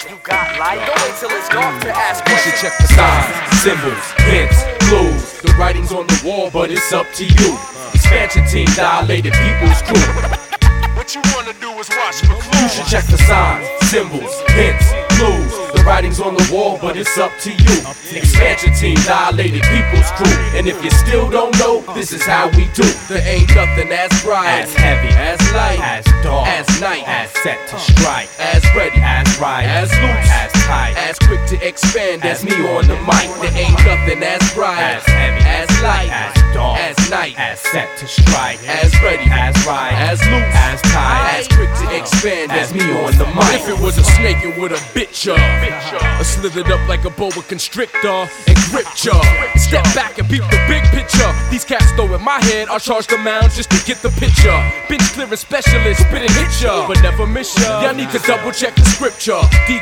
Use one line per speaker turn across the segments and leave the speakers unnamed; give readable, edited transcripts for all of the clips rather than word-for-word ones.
You got light? Don't wait till it's dark to ask
You should check the signs, symbols, hints, clues. The writing's on the wall, but it's up to you. Expansion team, dilated people's crew.
What you wanna do is watch for clues.
You should check the signs, symbols, hints, clues. The writing's on the wall, but it's up to you. Expansion team, dilated people's crew. And if you still don't know, this is how we do. There ain't nothing as bright,
as heavy,
as light,
as dark,
as night,
as set to strike,
as ready,
as right,
as loose,
as tight,
as quick to expand as me on the mic. There ain't nothing as bright,
as heavy,
as light,
as dark,
as night,
as set to strike,
as ready,
as right,
as loose,
as tight,
as quick to expand as me on the mic.
If it was a snake, it would've bit ya, or slithered up like a boa constrictor and gripped ya. Step back and peep the big picture. These cats throw in my head, I'll charge the mound just to get the picture. Bench clearing specialist, spit and hit ya, but never miss ya. Y'all need to double check the scripture.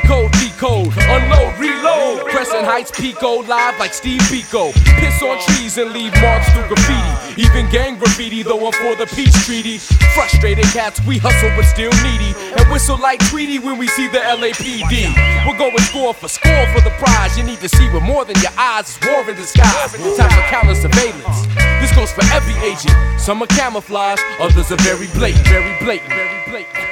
Decode, unload, reload. Crescent Heights, Pico, live like Steve Biko. Piss on trees and leave marks through graffiti. Even gang graffiti, though I'm for the peace treaty. Frustrated cats, we hustle but still needy. And whistle like Tweety when we see the LAPD. We're going score for the prize. You need to see with more than your eyes. It's war in disguise. Time for counter surveillance. This goes for every agent. Some are camouflage, others are very blatant, very blatant, very blatant.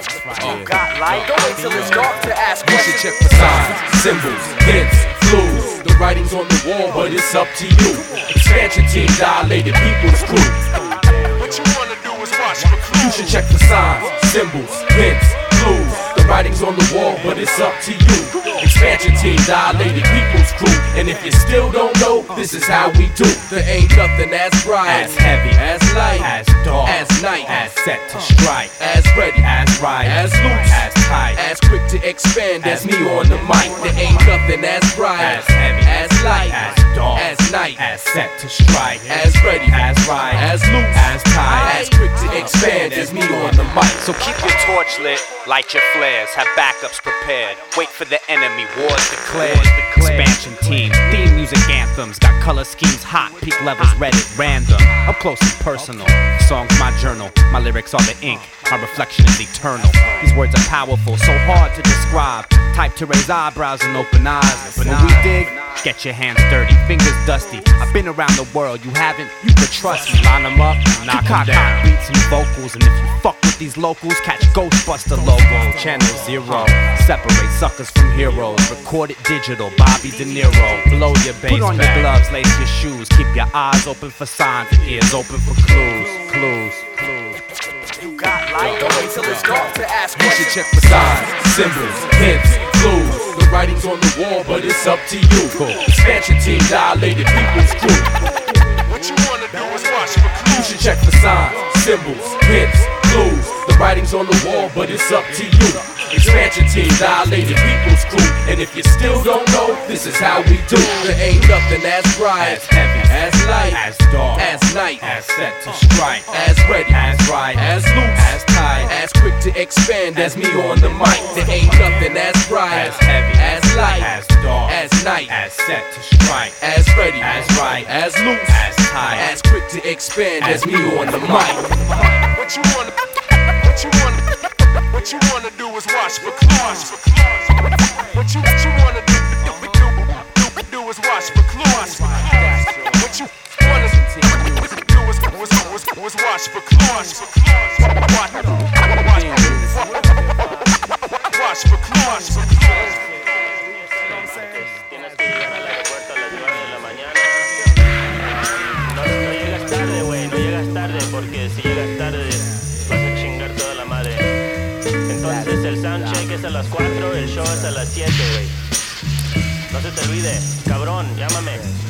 You got light? Don't wait till it's dark to ask
You should
questions.
check the signs, symbols, hints, clues. The writing's on the wall, but it's up to you. Expansion team, dilated people's crew.
What you wanna do is watch for clues.
You should check the signs, symbols, hints, clues. The writing's on the wall, but it's up to you. Expansion team, dilated people's crew. And if you still don't know, this is how we do. There ain't nothing as bright,
as heavy,
as light,
as dark,
as night,
as set to strike,
as ready,
as right,
as loose,
as tight,
as quick to expand as me on the mic. There ain't nothing as bright,
as heavy,
as light,
as dark,
as night,
as set to strike,
as ready,
as right,
as loose,
as tight,
as quick to expand as me on the mic.
So keep your torch lit, light your flares, have backups prepared. Wait for the enemy, wars declared.
Expansion team, theme music anthems, got color schemes hot, peak levels read at random. Up close and personal, songs my journal, my lyrics are the ink, my reflection is eternal. These words are powerful, so hard to describe. Type to raise eyebrows and open eyes. When we dig, get your hands dirty, fingers dusty. I've been around the world, you haven't, you could trust me. Line them up, knock them down. Beats and vocals, and if you fuck with these locals, catch Ghostbuster logo. Channel 0, separate suckers from heroes. Record it digital, Bobby De Niro. Blow your bass. Put on your gloves, lace your shoes. Keep your eyes open for signs and ears open for clues.
You got light? Don't wait till it's dark to ask
You should
questions.
check the signs, symbols, hints, clues. The writing's on the wall, but it's up to you. Expansion team, dilated people's crew.
What you wanna do is watch for
You
clues.
should check the signs, symbols, hints, clues. The writing's on the wall, but it's up to you. Expansion team, dilated people's crew. And if you still don't know, this is how we do. There ain't nothing as bright,
As heavy,
as light,
as dark,
as night,
as set to strike,
as ready,
as right,
as loose,
as tight,
as quick to expand as me on the mic. There ain't nothing as bright,
as heavy,
as light,
as dark,
as night,
as set to strike,
as ready,
as right,
as loose,
as tight,
as quick to expand as me on the mic.
What you wanna do is watch for clues. What you wanna do is watch for clues. What you wanna do is watch for clues. Watch for clues.
Tienes que llegar al aeropuerto a las 9 de la mañana. No llegas tarde, güey, no llegas tarde, porque si llegas tarde vas a chingar toda la madre. Entonces el soundcheck es a las 4, el show es a las 7, güey. No se te olvide, cabrón, llámame.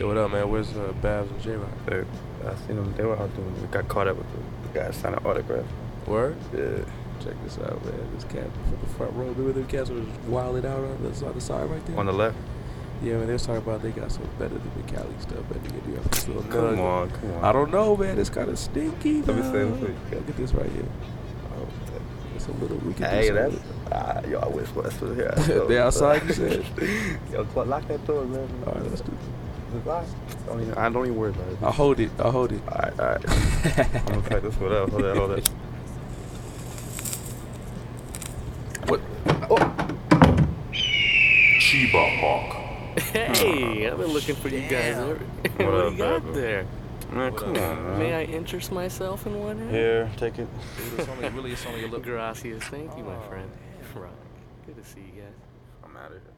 Yo, what up, man? Where's Babs and J-Rock?
I seen them. They were out doing. We got caught up with the guy signing autograph.
Word?
Yeah.
Check this out, man. This cat from the front row. Remember them cats was wilding out on the other side right there?
On the left.
Yeah, man. They was talking about they got some better than the Cali stuff. But they do have this little
Come on.
I don't know, man. It's kind of stinky.
Let me see.
Look at this right here. Oh, it's a little. We can
Hey,
do
that's.
something.
Yo, I wish West was here.
They outside, you said?
Yo, lock that door, man.
All right, let's do it.
I don't even worry about it.
I'll hold it. All right.
I'm gonna pack this one up. Hold that.
What?
Chiba Hawk.
Hey, I've been looking for you guys. What do you got there?
Man, come on, man.
May I interest myself in one?
Here, take it.
It's only a look.
Gracias. Thank you, my friend. Right. Good to see you guys.
I'm out of here.